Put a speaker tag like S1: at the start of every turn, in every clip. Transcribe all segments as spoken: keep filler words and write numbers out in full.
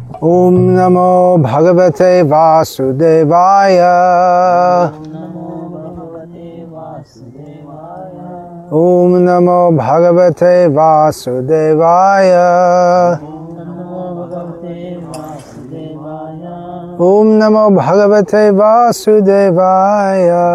S1: Om Namo Bhagavate Vasudevaya. Om Namo Bhagavate Vasudevaya. Om Namo Bhagavate Vasudevaya.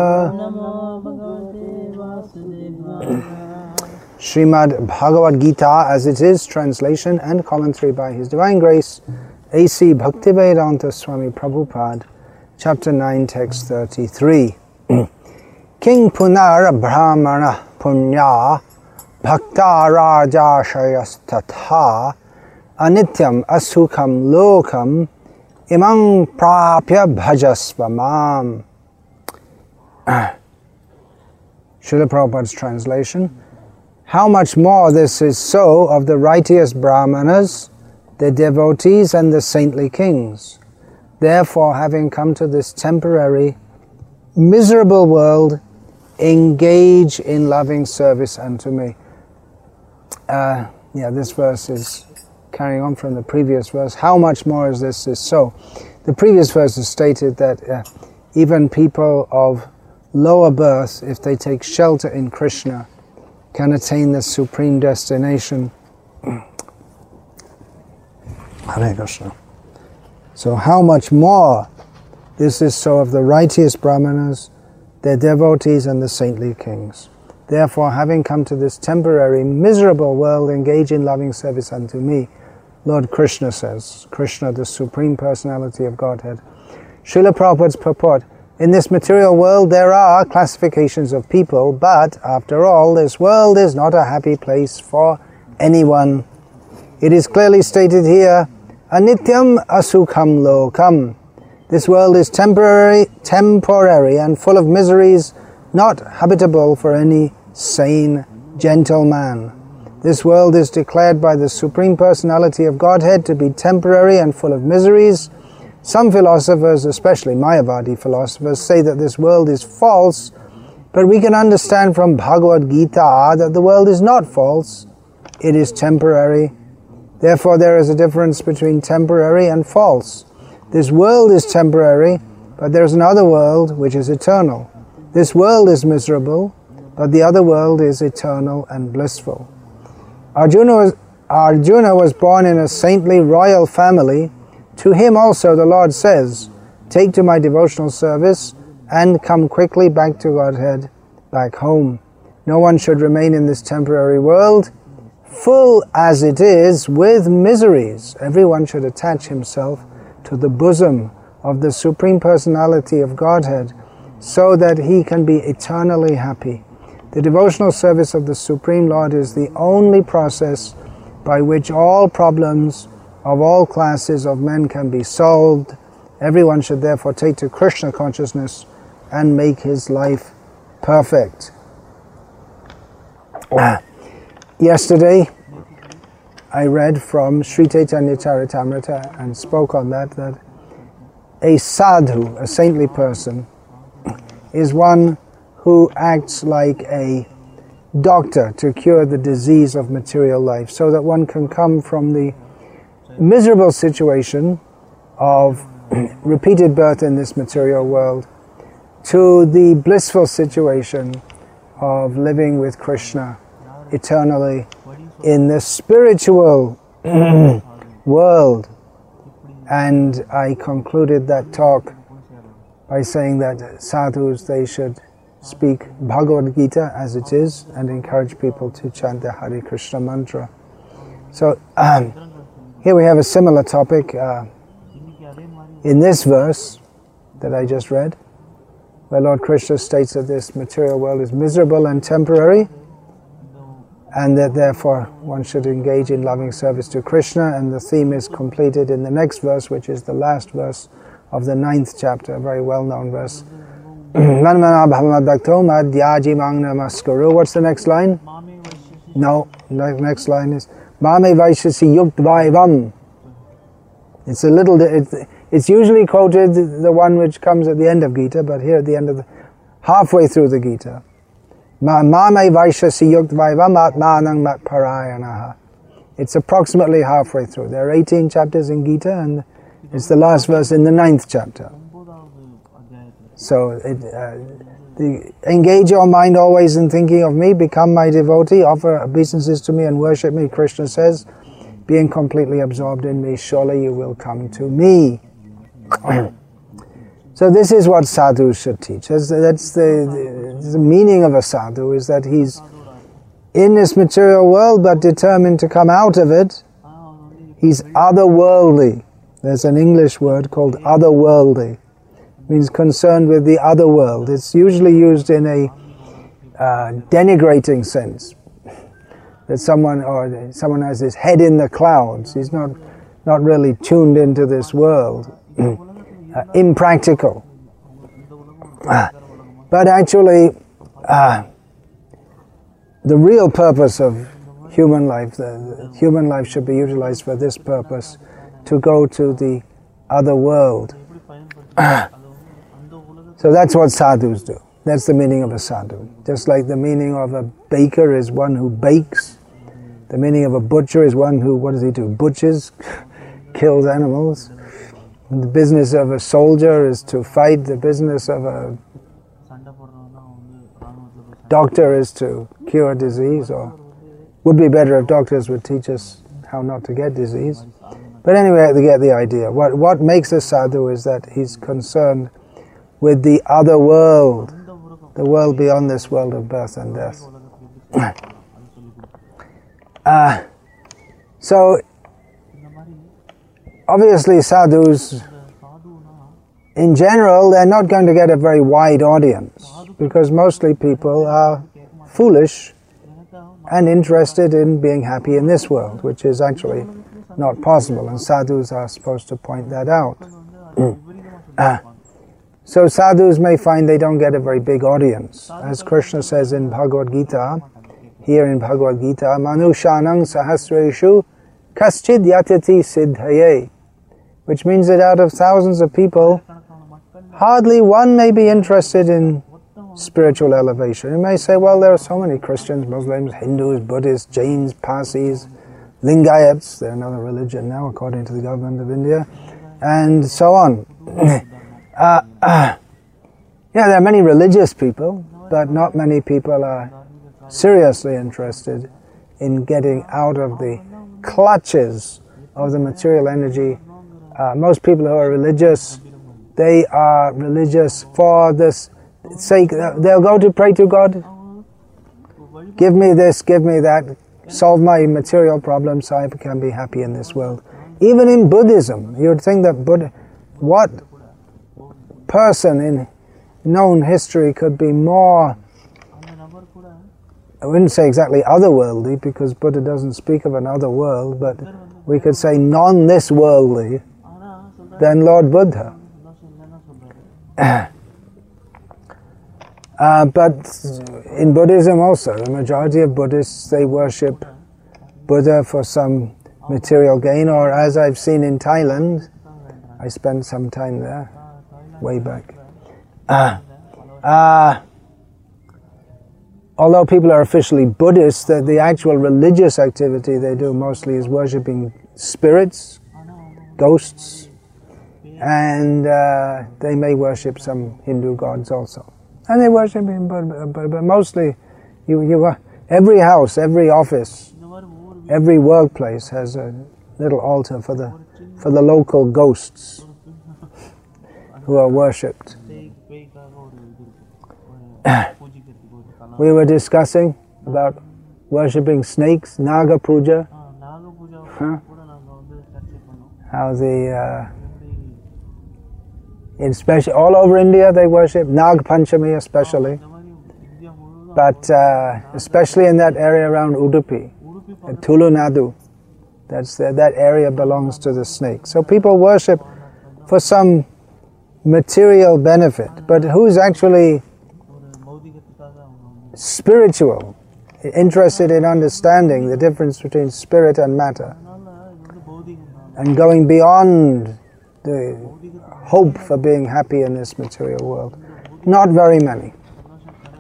S1: Srimad Bhagavad Gita as it is, translation and commentary by His Divine Grace, A C Bhaktivedanta Swami Prabhupada, Chapter nine, Text thirty-three. King Punar Brahmana Punya Bhakta Raja Shayastatha Anityam Asukam Lokam Imam Prapya Bhajasvamam. Srila Prabhupada's translation. How much more this is so of the righteous Brahmanas, the devotees and the saintly kings. Therefore, having come to this temporary, miserable world, engage in loving service unto me. Uh, yeah, this verse is carrying on from the previous verse. How much more is this is so? The previous verse has stated that uh, even people of lower birth, if they take shelter in Krishna, can attain the supreme destination. Hare Krishna. So how much more this is so of the righteous Brahmanas, their devotees and the saintly kings. Therefore, having come to this temporary, miserable world, engage in loving service unto me, Lord Krishna says, Krishna, the Supreme Personality of Godhead. Srila Prabhupada's purport. In this material world there are classifications of people, but after all, this world is not a happy place for anyone. It is clearly stated here, Anityam Asukham Lokam. This world is temporary, temporary and full of miseries, not habitable for any sane, gentle man. This world is declared by the Supreme Personality of Godhead to be temporary and full of miseries. Some philosophers, especially Mayavadi philosophers, say that this world is false, but we can understand from Bhagavad Gita that the world is not false, it is temporary. Therefore there is a difference between temporary and false. This world is temporary, but there is another world which is eternal. This world is miserable, but the other world is eternal and blissful. Arjuna was, Arjuna was born in a saintly royal family. To him also the Lord says, take to my devotional service and come quickly back to Godhead, back home. No one should remain in this temporary world, full as it is with miseries. Everyone should attach himself to the bosom of the Supreme Personality of Godhead so that he can be eternally happy. The devotional service of the Supreme Lord is the only process by which all problems of all classes of men can be solved. Everyone should therefore take to Krishna consciousness and make his life perfect. Yesterday, I read from Sri Chaitanya Charitamrita and spoke on that, that a sadhu, a saintly person, is one who acts like a doctor to cure the disease of material life, so that one can come from the miserable situation of repeated birth in this material world to the blissful situation of living with Krishna eternally in the spiritual world. And I concluded that talk by saying that sadhus, they should speak Bhagavad Gita as it is and encourage people to chant the Hare Krishna mantra. So um, here we have a similar topic uh, in this verse that I just read, where Lord Krishna states that this material world is miserable and temporary, and that therefore one should engage in loving service to Krishna, and the theme is completed in the next verse, which is the last verse of the ninth chapter, a very well-known verse. What's the next line? No, the next line is Mame Vaishasi Yukt Vaivam. It's a little, it's, it's usually quoted, the one which comes at the end of Gita, but here at the end of the, halfway through the Gita. Mame Vaishasi Yukt Vaivam Atmanang Mat Parayanaha. It's approximately halfway through. There are eighteen chapters in Gita, and it's the last verse in the ninth chapter. So, it, uh, the, engage your mind always in thinking of me, become my devotee, offer obeisances to me and worship me, Krishna says. Being completely absorbed in me, surely you will come to me. So this is what sadhus should teach. That's, that's the, the, the meaning of a sadhu, is that he's in this material world but determined to come out of it. He's otherworldly. There's an English word called otherworldly. It means concerned with the other world. It's usually used in a uh, denigrating sense. That someone or someone has his head in the clouds. He's not not really tuned into this world. uh, impractical. Uh, but actually, uh, the real purpose of human life, the, the human life should be utilized for this purpose, to go to the other world. Uh, so that's what sadhus do. That's the meaning of a sadhu. Just like the meaning of a baker is one who bakes, the meaning of a butcher is one who, what does he do? Butchers, kills animals. And the business of a soldier is to fight. The business of a doctor is to cure disease, or would be better if doctors would teach us how not to get disease. But anyway, they get the idea. What, what makes a sadhu is that he's concerned with the other world, the world beyond this world of birth and death. uh, so, obviously sadhus, in general, they're not going to get a very wide audience, because mostly people are foolish and interested in being happy in this world, which is actually not possible, and sadhus are supposed to point that out. uh, So sadhus may find they don't get a very big audience. As Krishna says in Bhagavad Gita, here in Bhagavad Gita, Manushanang sahasreshu kaschid yatati siddhaye, which means that out of thousands of people, hardly one may be interested in spiritual elevation. You may say, well, there are so many Christians, Muslims, Hindus, Buddhists, Jains, Parsis, Lingayats, they're another religion now according to the government of India, and so on. Uh, uh, yeah, there are many religious people, but not many people are seriously interested in getting out of the clutches of the material energy. Uh, most people who are religious, they are religious for this sake. They'll go to pray to God. Give me this, give me that, solve my material problems so I can be happy in this world. Even in Buddhism, you would think that Buddha, what person in known history could be more, I wouldn't say exactly otherworldly, because Buddha doesn't speak of an other world, but we could say non-this worldly than Lord Buddha. uh, but in Buddhism also, the majority of Buddhists, they worship Buddha for some material gain, or as I've seen in Thailand, I spent some time there, way back. Uh, uh, although people are officially Buddhists, the, the actual religious activity they do mostly is worshipping spirits, ghosts, and uh, they may worship some Hindu gods also. And they worship him, but, but, but mostly, you, you, every house, every office, every workplace has a little altar for the, for the local ghosts who are worshipped. We were discussing about worshipping snakes, Naga Puja. Huh? How the, uh, in special, all over India they worship, Nag Panchami especially. But uh, especially in that area around Udupi, Tulu Nadu, that's the, that area belongs to the snake. So people worship for some material benefit, but who's actually spiritual, interested in understanding the difference between spirit and matter, and going beyond the hope for being happy in this material world? Not very many.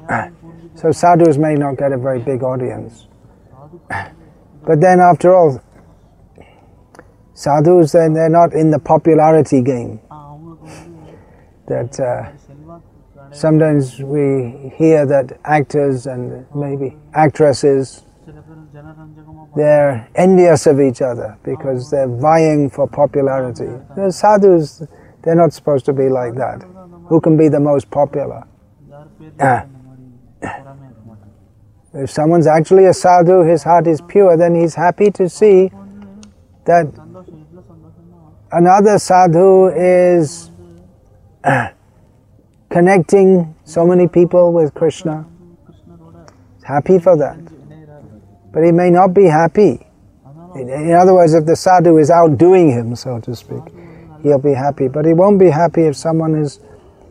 S1: So sadhus may not get a very big audience. But then after all, Sadhus, then they're not in the popularity game. That uh, sometimes we hear that actors and maybe actresses, they're envious of each other because they're vying for popularity. The sadhus, they're not supposed to be like that. Who can be the most popular? Uh, if someone's actually a sadhu, his heart is pure, then he's happy to see that another sadhu is uh, connecting so many people with Krishna. He's happy for that. But he may not be happy. In, in other words, if the sadhu is outdoing him, so to speak, he'll be happy. But he won't be happy if someone is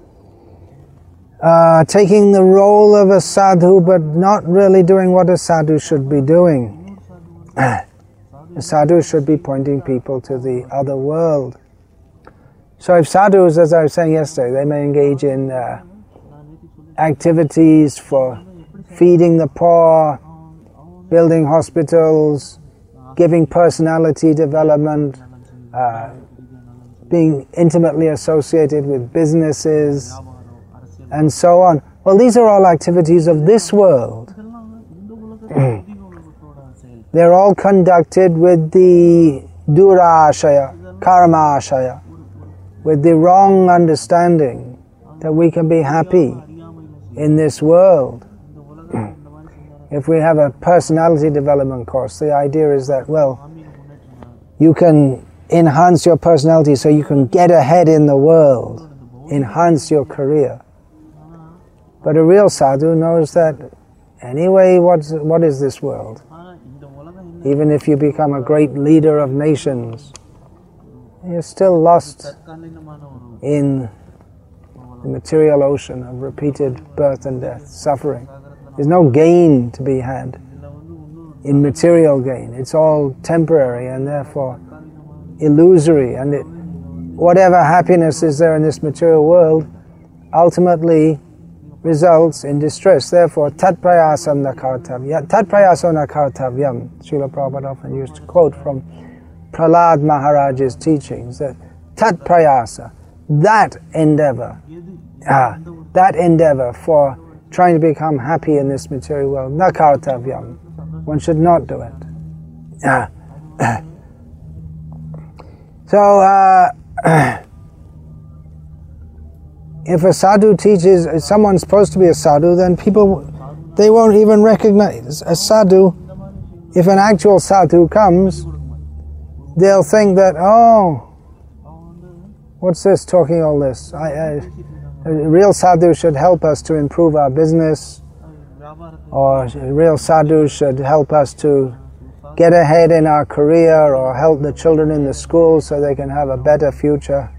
S1: uh, taking the role of a sadhu but not really doing what a sadhu should be doing. A sadhu should be pointing people to the other world. So if sadhus, as I was saying yesterday, they may engage in uh, activities for feeding the poor, building hospitals, giving personality development, uh, being intimately associated with businesses, and so on. Well, these are all activities of this world. They're all conducted with the durashaya, karmashaya, with the wrong understanding that we can be happy in this world. If we have a personality development course, the idea is that, well, you can enhance your personality so you can get ahead in the world, enhance your career. But a real sadhu knows that anyway, what's, what is this world? Even if you become a great leader of nations, you're still lost in the material ocean of repeated birth and death, suffering. There's no gain to be had in material gain. It's all temporary and therefore illusory. And it, whatever happiness is there in this material world ultimately results in distress. Therefore, tat prayasam na kartavyam. Tat prayasam na kartavyam. Srila Prabhupada often used to quote from Prahlad Maharaj's teachings that tat prayasa, that endeavor, ah, that endeavor for trying to become happy in this material world, na kartavyam. One should not do it. Ah. So, uh, if a sadhu teaches, if someone's supposed to be a sadhu, then people, they won't even recognize a sadhu. If an actual sadhu comes, they'll think that, oh, what's this, talking all this? I, I, a real sadhu should help us to improve our business, or a real sadhu should help us to get ahead in our career, or help the children in the school so they can have a better future.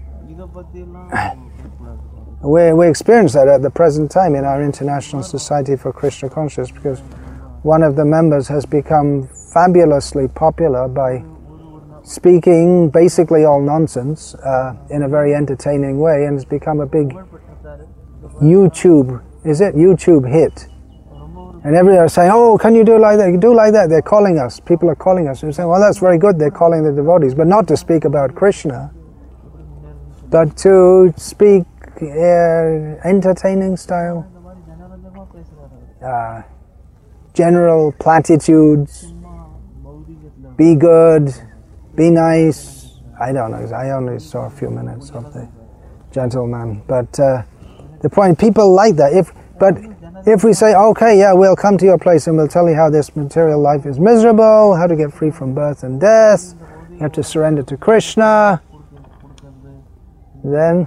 S1: We, we experience that at the present time in our International Society for Krishna Consciousness, because one of the members has become fabulously popular by speaking basically all nonsense uh, in a very entertaining way, and has become a big YouTube, is it? YouTube hit. And everyone is saying, oh, can you do like that? You do like that. They're calling us. People are calling us. And saying, well, that's very good. They're calling the devotees, but not to speak about Krishna, but to speak uh, entertaining style, uh, general platitudes, be good, be nice. I don't know. I only saw a few minutes of the gentleman, but uh, the point, people like that. If but if we say, okay, yeah, we'll come to your place and we'll tell you how this material life is miserable, how to get free from birth and death, you have to surrender to Krishna, then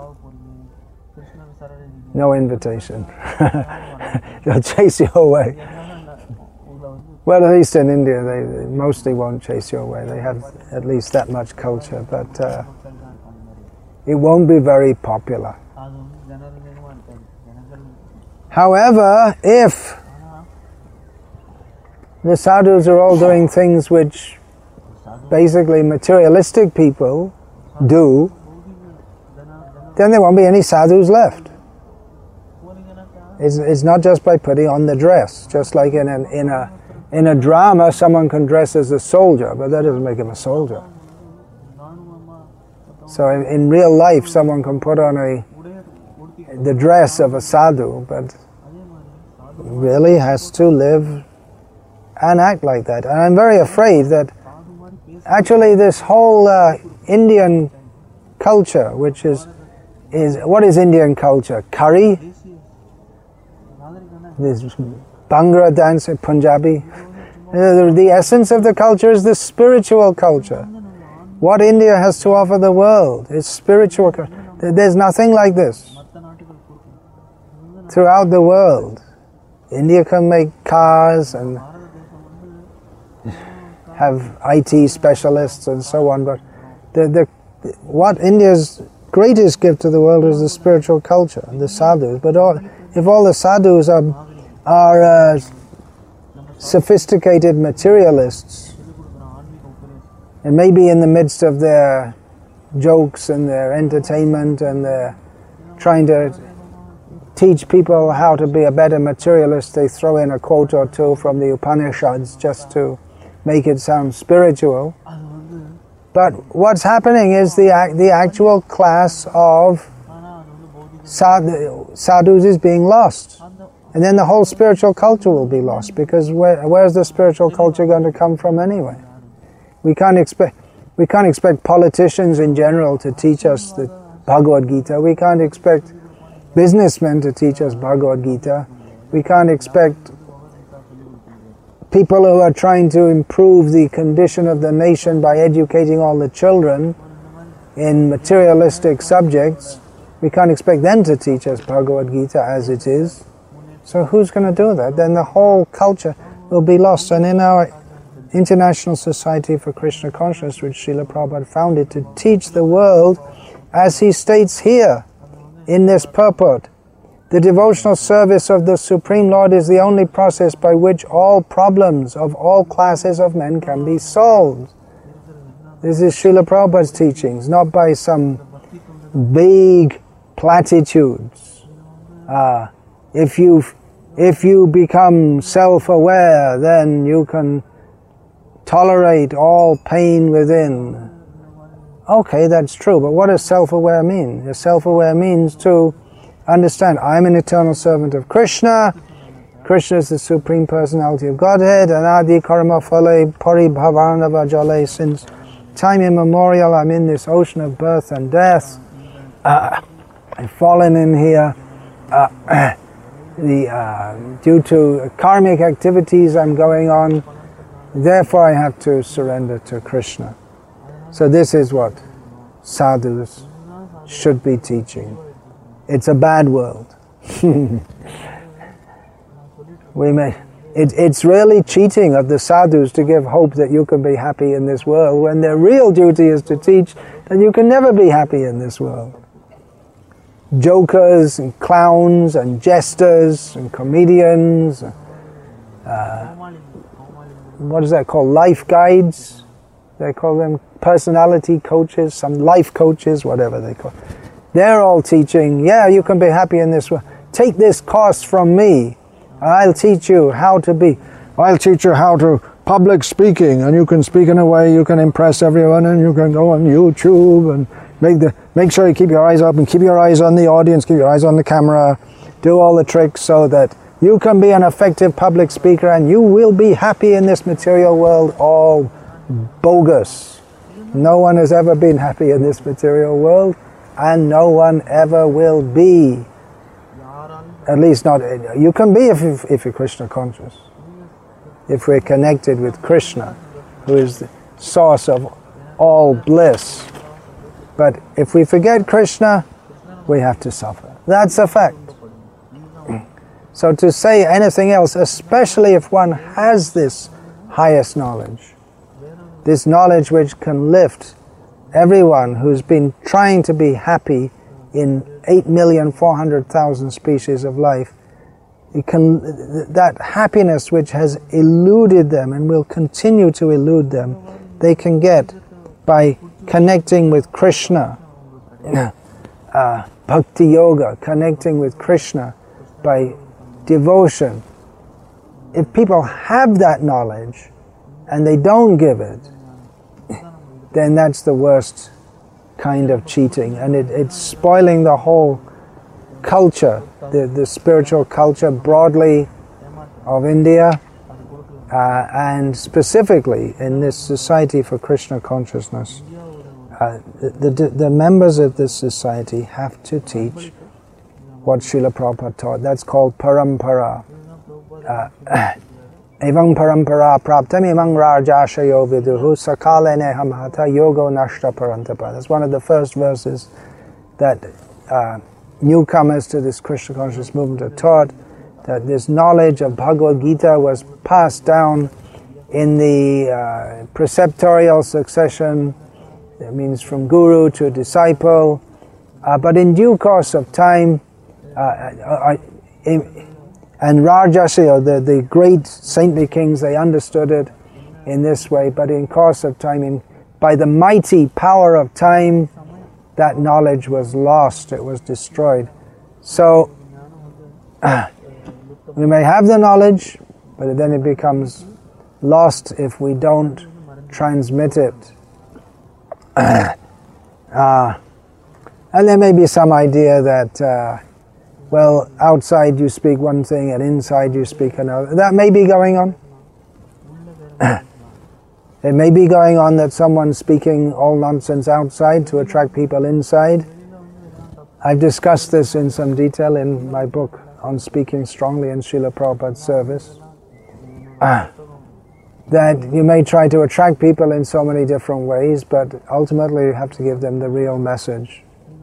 S1: no invitation. They'll chase you away. Well, at least in India, they, they mostly won't chase you away. They have at least that much culture, but uh, it won't be very popular. However, if the sadhus are all doing things which basically materialistic people do, then there won't be any sadhus left. It's, it's not just by putting on the dress. Just like in, an, in, a, in a drama, someone can dress as a soldier, but that doesn't make him a soldier. So in, in real life, someone can put on a the dress of a sadhu, but really has to live and act like that. And I'm very afraid that actually this whole uh, Indian culture, which is is what is Indian culture? Curry, this Bhangra dance, Punjabi. Uh, the essence of the culture is the spiritual culture. What India has to offer the world is spiritual. There's nothing like this throughout the world. India can make cars and have I T specialists and so on, but the, the, what India's greatest gift to the world is the spiritual culture, the sadhus. But all, if all the sadhus are, are uh, sophisticated materialists, and maybe in the midst of their jokes and their entertainment and their trying to teach people how to be a better materialist, they throw in a quote or two from the Upanishads just to make it sound spiritual. But what's happening is the the actual class of sadhu, sadhus is being lost. And then the whole spiritual culture will be lost, because where, where's the spiritual culture going to come from anyway? We can't expect we can't expect politicians in general to teach us the Bhagavad Gita. We can't expect businessmen to teach us Bhagavad Gita. We can't expect people who are trying to improve the condition of the nation by educating all the children in materialistic subjects. We can't expect them to teach us Bhagavad Gita as it is. So who's going to do that? Then the whole culture will be lost. And in our International Society for Krishna Consciousness, which Srila Prabhupada founded to teach the world, as he states here in this purport, the devotional service of the Supreme Lord is the only process by which all problems of all classes of men can be solved. This is Srila Prabhupada's teachings, not by some vague platitudes. Uh, if you if you become self-aware, then you can tolerate all pain within. Okay, that's true, but what does self-aware mean? Self-aware means to understand, I'm an eternal servant of Krishna, Krishna is the Supreme Personality of Godhead, Anadi Karma Phale Pari Bhavanava Jale, since time immemorial I'm in this ocean of birth and death. Uh, I've fallen in here uh, the, uh, due to karmic activities I'm going on, therefore I have to surrender to Krishna. So this is what sadhus should be teaching. It's a bad world. we may, it, it's really cheating of the sadhus to give hope that you can be happy in this world, when their real duty is to teach that you can never be happy in this world. Jokers and clowns and jesters and comedians, uh, what is that called? Life guides. They call them personality coaches, some life coaches, whatever they call it. They're all teaching, yeah, you can be happy in this world. Take this course from me. I'll teach you how to be. I'll teach you how to public speaking, and you can speak in a way you can impress everyone, and you can go on YouTube and make the make sure you keep your eyes open, keep your eyes on the audience, keep your eyes on the camera, do all the tricks so that you can be an effective public speaker and you will be happy in this material world. All bogus. No one has ever been happy in this material world, and no one ever will be. At least not, you can be if, if, if you're Krishna conscious. If we're connected with Krishna, who is the source of all bliss. But if we forget Krishna, we have to suffer. That's a fact. So to say anything else, especially if one has this highest knowledge, this knowledge which can lift everyone who's been trying to be happy in eight million four hundred thousand species of life, it can, that happiness which has eluded them and will continue to elude them, they can get by connecting with Krishna, uh, bhakti yoga, connecting with Krishna by devotion. If people have that knowledge and they don't give it, then that's the worst kind of cheating, and it, it's spoiling the whole culture, the, the spiritual culture broadly of India, uh, and specifically in this Society for Krishna Consciousness. Uh, the, the, the members of this society have to teach what Srila Prabhupada taught. That's called parampara. Uh, Evang parampara praptam evang rajashayo viduhu sakalene hamhata yogo nashta parantapa. That's one of the first verses that uh, newcomers to this Krishna conscious movement are taught, that this knowledge of Bhagavad Gita was passed down in the uh, preceptorial succession. That means from guru to disciple, uh, but in due course of time, uh, uh, uh, and Rajasya, the, the great saintly kings, they understood it in this way, but in course of time, in, by the mighty power of time, that knowledge was lost, it was destroyed. So, uh, we may have the knowledge, but then it becomes lost if we don't transmit it. Uh, and there may be some idea that, uh, well, outside you speak one thing and inside you speak another. That may be going on. It may be going on that someone's speaking all nonsense outside to attract people inside. I've discussed this in some detail in my book on speaking strongly in Srila Prabhupada's service. Uh, that you may try to attract people in so many different ways, but ultimately you have to give them the real message.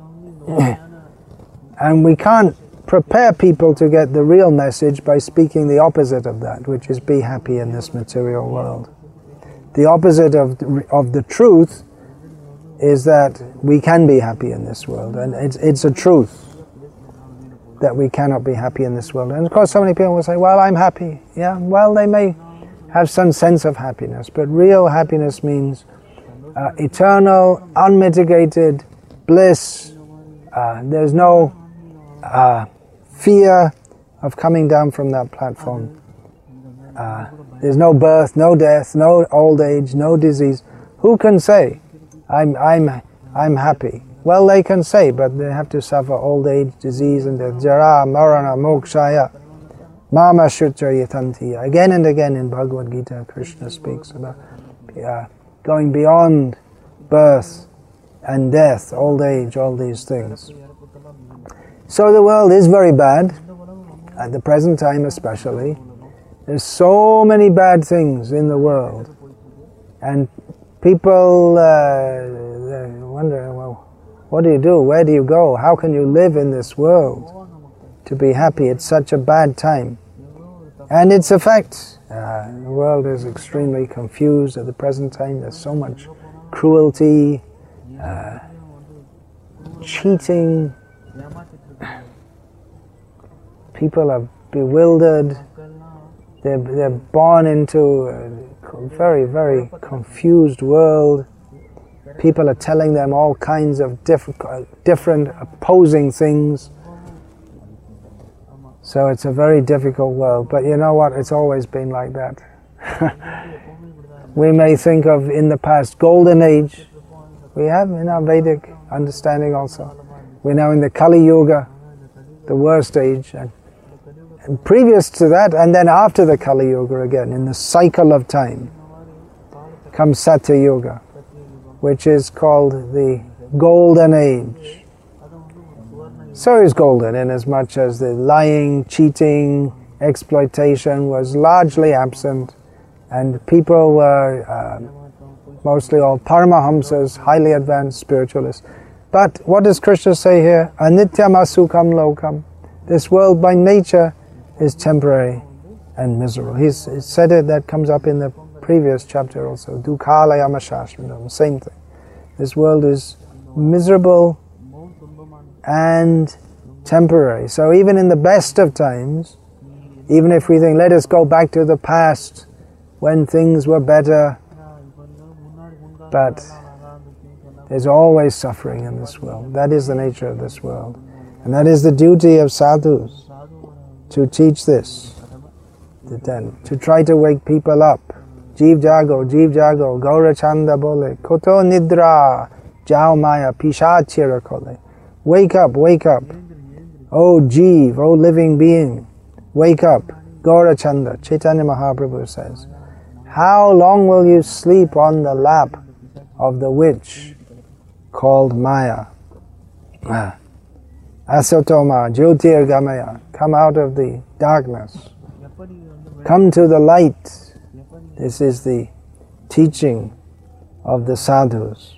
S1: And we can't prepare people to get the real message by speaking the opposite of that, which is be happy in this material world. The opposite of, of the truth is that we can be happy in this world, and it's, it's a truth that we cannot be happy in this world. And of course so many people will say, well, I'm happy. Yeah, well, they may have some sense of happiness, but real happiness means uh, eternal, unmitigated bliss. Uh, there's no uh, fear of coming down from that platform. Uh, there's no birth, no death, no old age, no disease. Who can say, I'm, I'm, I'm happy? Well, they can say, but they have to suffer old age, disease, and death. Jara, marana, mokshaya. Mama Shutra Yatantiya. Again and again in Bhagavad Gita, Krishna speaks about uh, going beyond birth and death, old age, all these things. So the world is very bad, at the present time especially. There's so many bad things in the world. And people uh, wonder, well, what do you do? Where do you go? How can you live in this world to be happy? It's such a bad time. And it's a fact. Uh, the world is extremely confused at the present time. There's so much cruelty, uh, cheating. People are bewildered. They're, they're born into a very, very confused world. People are telling them all kinds of diff different opposing things. So it's a very difficult world, but you know what, it's always been like that. We may think of in the past golden age. We have in our Vedic understanding also. We're now in the Kali Yuga, the worst age. And, and previous to that, and then after the Kali Yuga again, in the cycle of time, comes Satya Yuga, which is called the golden age. So is golden in as much as the lying, cheating, exploitation was largely absent, and people were uh, mostly all Paramahamsas, highly advanced spiritualists. But what does Krishna say here? Anityam asukam lokam. This world by nature is temporary and miserable. He's, he said it, that comes up in the previous chapter also. Dukhalayama shashvatam, same thing. This world is miserable and temporary. So even in the best of times, even if we think, let us go back to the past when things were better, but there's always suffering in this world. That is the nature of this world. And that is the duty of sadhus, to teach this, to, then, to try to wake people up. Jeev jago, jeev jago, gaura chanda bole, koto nidra, Jao Maya Pishachira Kole. Wake up, wake up. O Jeev, O living being, wake up. Gaurachanda, Chaitanya Mahaprabhu says, how long will you sleep on the lap of the witch called Maya? Asatoma, Jyotir Gamaya, come out of the darkness. Come to the light. This is the teaching of the sadhus.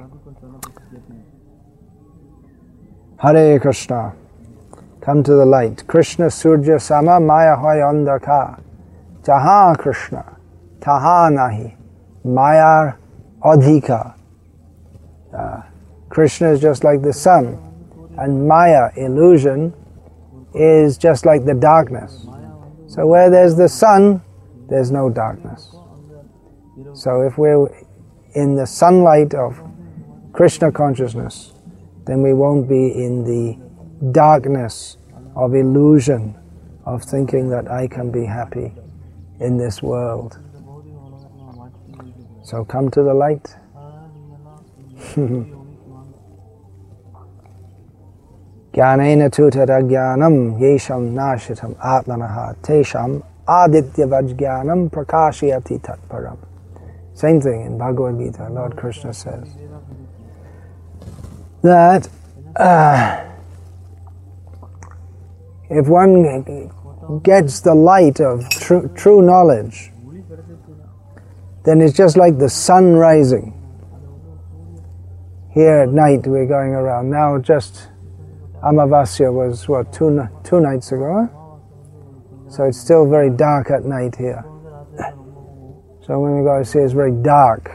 S1: Hare Krishna. Come to the light. Krishna Surya Sama Maya Hoy Andhaka. Jaha Krishna. Taha Nahi. Maya Adhika. Uh, Krishna is just like the sun. And Maya, illusion, is just like the darkness. So where there's the sun, there's no darkness. So if we're in the sunlight of Krishna consciousness, then we won't be in the darkness of illusion, of thinking that I can be happy in this world. So come to the light. Jnanena tu tadajnanam yesham nashitam atmanaha tesham adityavajnanam prakashayati tatparam. Same thing in Bhagavad Gita, Lord Krishna says that uh, if one gets the light of true, true knowledge, then it's just like the sun rising. Here at night we're going around. Now just Amavasya was, what, two, two nights ago? Huh? So it's still very dark at night here. So when we go to see it's very dark,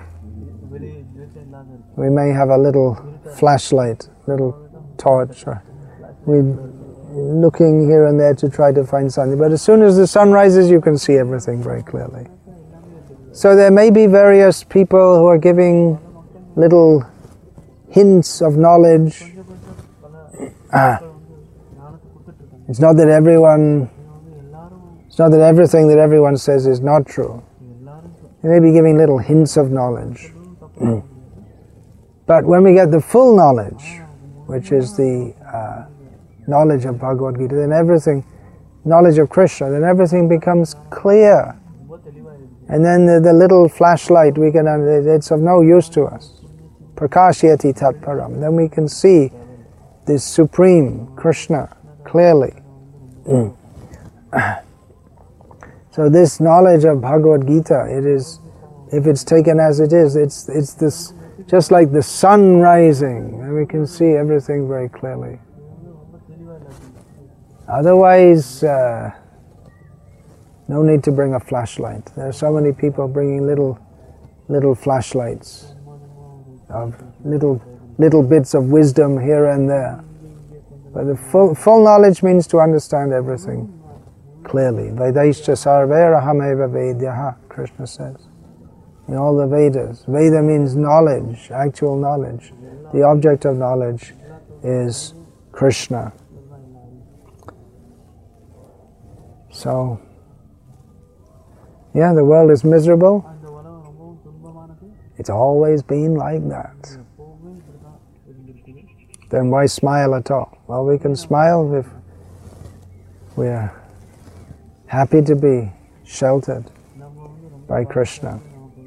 S1: we may have a little flashlight, little torch. Or we're looking here and there to try to find something. But as soon as the sun rises, you can see everything very clearly. So there may be various people who are giving little hints of knowledge. Ah. It's not that everyone, it's not that everything that everyone says is not true. They may be giving little hints of knowledge. But when we get the full knowledge, which is the uh, knowledge of Bhagavad Gita, then everything, knowledge of Krishna, then everything becomes clear. And then the, the little flashlight, we can, it's of no use to us. Prakashyati tatparam. Then we can see this supreme Krishna clearly. Mm. So this knowledge of Bhagavad Gita, it is, if it's taken as it is, it's it's this just like the sun rising, and we can see everything very clearly. Otherwise, uh, no need to bring a flashlight. There are so many people bringing little little flashlights of little little bits of wisdom here and there. But the full, full knowledge means to understand everything clearly. Vedaischa sarverahameva vedyaha, Krishna says. In all the Vedas, Veda means knowledge, actual knowledge. The object of knowledge is Krishna. So, yeah, the world is miserable. It's always been like that. Then why smile at all? Well, we can smile if we're happy to be sheltered by Krishna.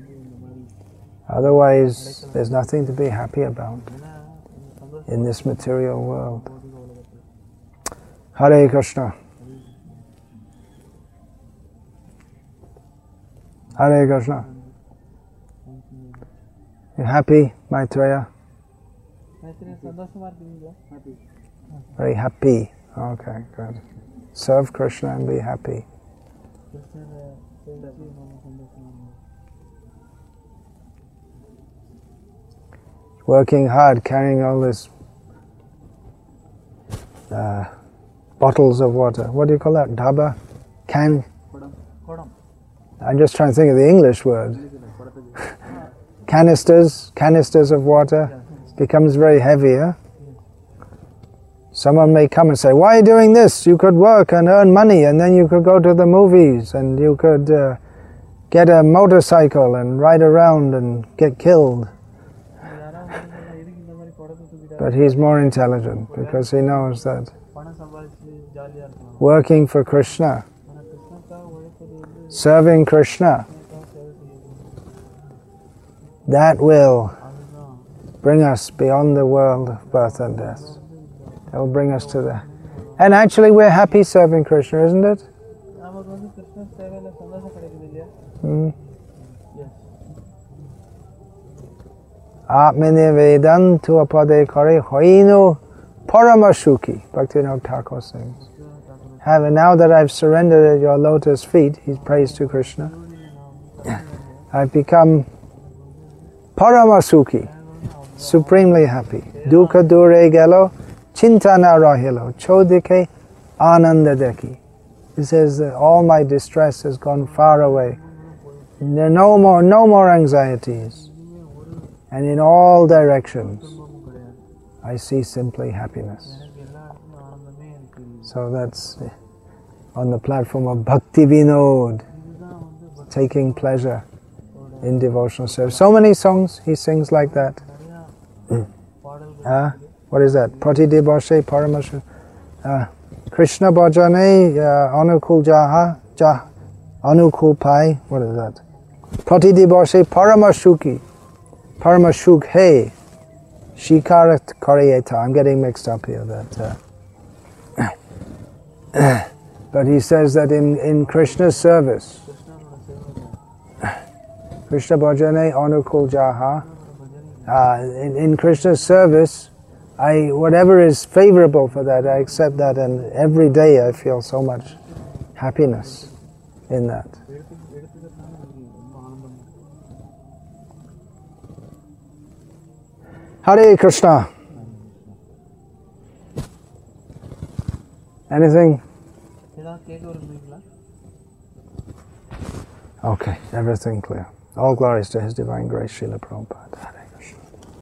S1: Otherwise, there's nothing to be happy about in this material world. Hare Krishna. Hare Krishna. You happy, Maitreya? Very happy. Okay, good. Serve Krishna and be happy. Working hard, carrying all this uh, bottles of water. What do you call that? Dhaba? Can? I'm just trying to think of the English word. Canisters, canisters of water. Becomes very heavier. Someone may come and say, why are you doing this? You could work and earn money, and then you could go to the movies, and you could uh, get a motorcycle and ride around and get killed. But he's more intelligent because he knows that working for Krishna, serving Krishna, that will bring us beyond the world of birth and death. That will bring us to the... And actually we're happy serving Krishna, isn't it? Hmm? Atmane Vedantu apade kare hoinu paramashuki. Bhaktivinoda Thakur sings. Have, now that I've surrendered at your lotus feet, he's praised to Krishna, I've become paramasuki, supremely happy. Dukkha dure gelo, chintana rahilo, chodike ananda deki. He says that all my distress has gone far away. There are no more, no more anxieties. And in all directions, I see simply happiness. So that's on the platform of Bhakti Vinod, taking pleasure in devotional service. So many songs he sings like that. uh, what is that? Prati Diboshe Paramashu. Uh, Krishna Bhajane uh, Anukul Jaha Jah Anukul Pai. What is that? Prati Diboshe Paramashuki. Paramashuk He Shikarat Karyeta. I'm getting mixed up here. That, uh, but he says that in, in Krishna's service, Krishna Bhajane Anukul Jaha, uh, in, in Krishna's service, I whatever is favorable for that, I accept that, and every day I feel so much happiness in that. Hare Krishna. Anything? Okay, everything clear. All glories to His Divine Grace, Srila Prabhupada.